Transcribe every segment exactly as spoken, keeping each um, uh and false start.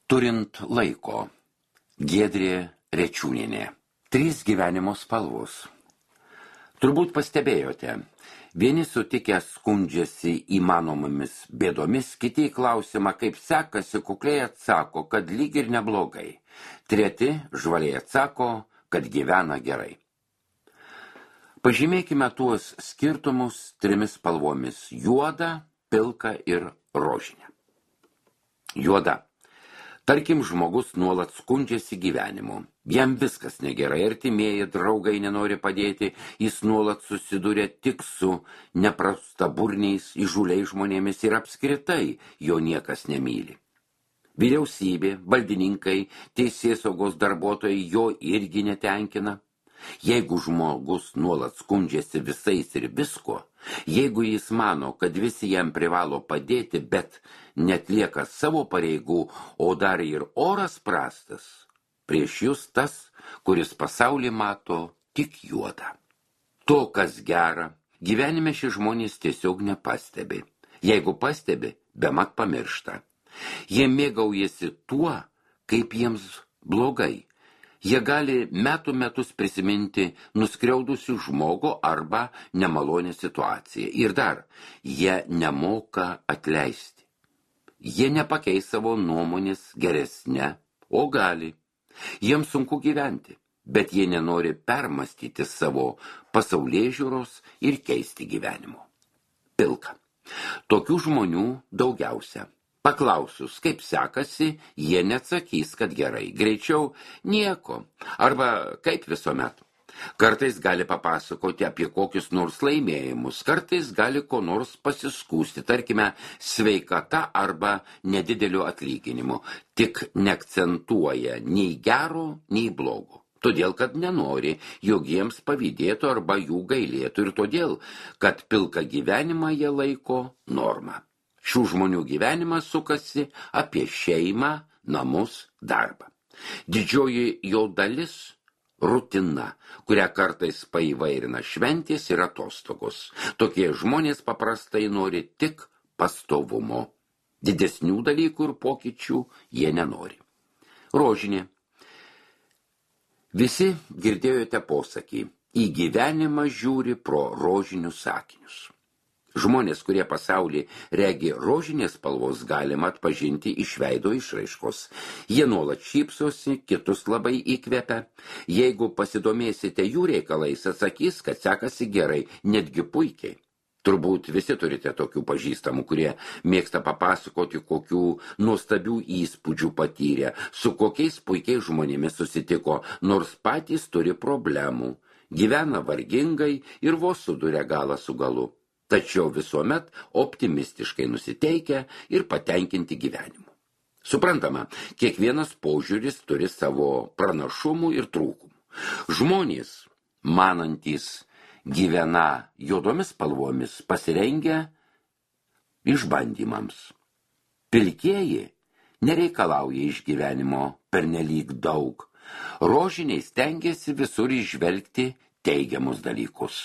Turint laiko. Giedrė Rečiūnienė. Trys gyvenimo spalvos. Turbūt pastebėjote, vieni sutikę skundžiasi įmanomomis bėdomis, kiti į klausimą, kaip sekasi, kukliai atsako, kad lyg ir neblogai. Treti žvaliai atsako, kad gyvena gerai. Pažymėkime tuos skirtumus trimis spalvomis – juoda, pilka ir rožinė. Juoda. Tarkim, žmogus nuolat skundžiasi gyvenimu. Jam viskas negerai, artimieji draugai nenori padėti, jis nuolat susiduria tik su neprastaburniais, įžūliais žmonėmis ir apskritai jo niekas nemyli. Vyriausybė, valdininkai, teisėsaugos darbuotojai jo irgi netenkina. Jeigu žmogus nuolat skundžiasi visais ir visko, jeigu jis mano, kad visi jam privalo padėti, bet netlieka savo pareigų, o dar ir oras prastas, prieš jūs tas, kuris pasaulį mato tik juodą. To, kas gera, gyvenime šie žmonės tiesiog nepastebi. Jeigu pastebi, bemat pamiršta. Jie mėgaujasi tuo, kaip jiems blogai. Jie gali metų metus prisiminti nuskriaudusių žmogų arba nemalonę situaciją. Ir dar, jie nemoka atleisti. Jie nepakeis savo nuomonės geresnę, o gali. Jiems sunku gyventi, bet jie nenori permastyti savo pasaulėžiūros ir keisti gyvenimo. Pilka. Tokių žmonių daugiausia. Paklausius, kaip sekasi, jie neatsakys, kad gerai, greičiau nieko, arba kaip visuomet. Kartais gali papasakoti apie kokius nors laimėjimus, kartais gali ko nors pasiskūsti, tarkime, sveikata arba nedideliu atlyginimu, tik neakcentuoja nei gero, nei blogo. Todėl, kad nenori, jog jiems pavydėtų arba jų gailėtų ir todėl, kad pilką gyvenimą jie laiko norma. Šių žmonių gyvenimas sukasi apie šeimą, namus, darbą. Didžioji jo dalis – rutina, kurią kartais paįvairina šventės ir atostogos. Tokie žmonės paprastai nori tik pastovumo. Didesnių dalykų ir pokyčių jie nenori. Rožinė. Visi girdėjote posakį – į gyvenimą žiūri pro rožinius sakinius. Žmonės, kurie pasaulį regi rožinės spalvos, galima atpažinti iš veido išraiškos. Jie nuolat šypsosi, kitus labai įkvepia. Jeigu pasidomėsite jų reikalais, atsakys, kad sekasi gerai, netgi puikiai. Turbūt visi turite tokių pažįstamų, kurie mėgsta papasakoti, kokių nuostabių įspūdžių patyrė, su kokiais puikiais žmonėmis susitiko, nors patys turi problemų, gyvena vargingai ir vos suduria galą su galu. Tačiau visuomet optimistiškai nusiteikę ir patenkinti gyvenimu. Suprantama, kiekvienas požiūris turi savo pranašumų ir trūkumų. Žmonės, manantys gyvena juodomis spalvomis, pasirengia išbandymams. Pilkieji nereikalauja iš gyvenimo pernelyg daug. Rožiniai stengiasi visur įžvelgti teigiamus dalykus.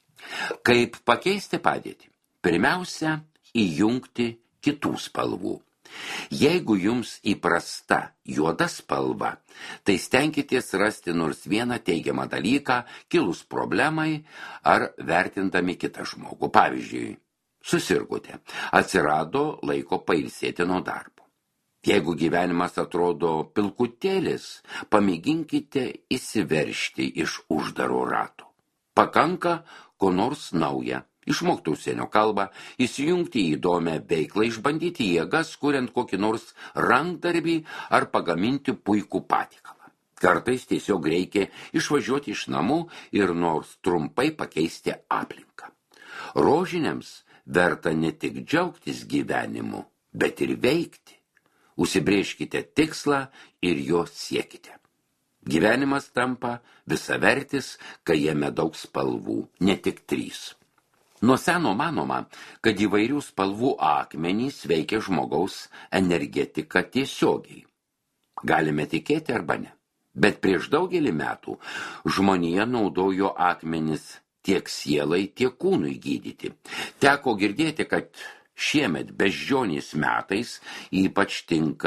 Kaip pakeisti padėtį? Pirmiausia, įjungti kitų spalvų. Jeigu jums įprasta juoda spalva, tai stenkitės rasti nors vieną teigiamą dalyką, kilus problemai ar vertindami kitą žmogų. Pavyzdžiui, susirgote, atsirado laiko pailsėti nuo darbo. Jeigu gyvenimas atrodo pilkutėlis, pamėginkite įsiveržti iš uždaro rato. Pakanka ko nors nauja, išmokti užsienio kalbą, įsijungti į įdomią veiklą, išbandyti jėgas, kuriant kokį nors rankdarbį ar pagaminti puikų patiekalą. Kartais tiesiog reikia išvažiuoti iš namų ir nors trumpai pakeisti aplinką. Rožiniams verta ne tik džiaugtis gyvenimu, bet ir veikti. Užsibrėžkite tikslą ir jo siekite. Gyvenimas tampa visavertis, kai jame daug spalvų, ne tik trys. Nuo seno manoma, kad įvairių spalvų akmenys veikia žmogaus energetiką tiesiogiai. Galime tikėti arba ne, bet prieš daugelį metų žmonija naudojo akmenis tiek sielai, tiek kūnui gydyti. Teko girdėti, kad šiemet beždžionės metais ypač tinka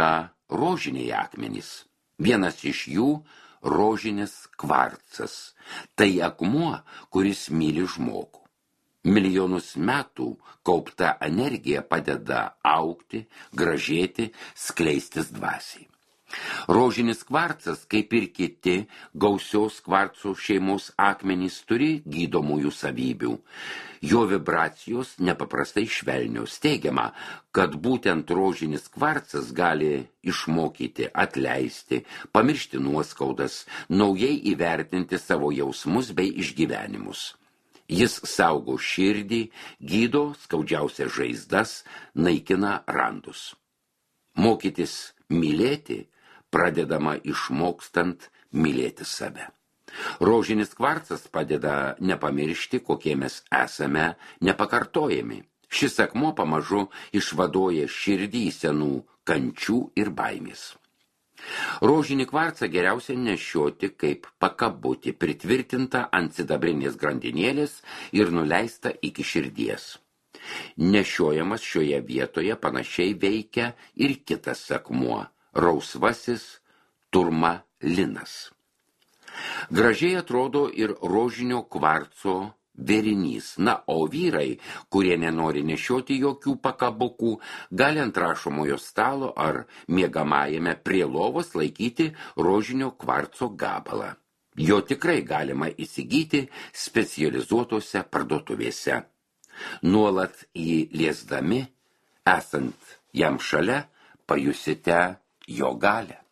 rožiniai akmenys. Vienas iš jų – rožinis kvarcas. Tai akmuo, kuris myli žmogų. Milijonus metų kaupta energija padeda augti, gražėti, skleistis dvasiai. Rožinis kvarcas, kaip ir kiti gausios kvarcų šeimos akmenys, turi gydomųjų savybių. Jo vibracijos nepaprastai švelnios. Teigiama, kad būtent rožinis kvarcas gali išmokyti, atleisti, pamiršti nuoskaudas, naujai įvertinti savo jausmus bei išgyvenimus. Jis saugo širdį, gydo skaudžiausias žaizdas, naikina randus. Mokytis mylėti pradedama išmokstant mylėti save. Rožinis kvarcas padeda nepamiršti, kokie mes esame nepakartojami. Šis akmuo pamažu išvaduoja širdį į senų kančių ir baimės. Rožinį kvarcą geriausia nešioti kaip pakabutį, pritvirtinta ant sidabrinės grandinėlės ir nuleista iki širdies. Nešiojamas šioje vietoje panašiai veikia ir kitas akmuo – rausvasis turmalinas. Gražiai atrodo ir rožinio kvarco vėrinys. Na, o vyrai, kurie nenori nešioti jokių pakabukų, gali ant rašomojo stalo ar miegamajame prie lovos laikyti rožinio kvarco gabalą. Jo tikrai galima įsigyti specializuotose parduotuvėse. Nuolat jį liesdami, esant jam šalia, pajusite jo galią.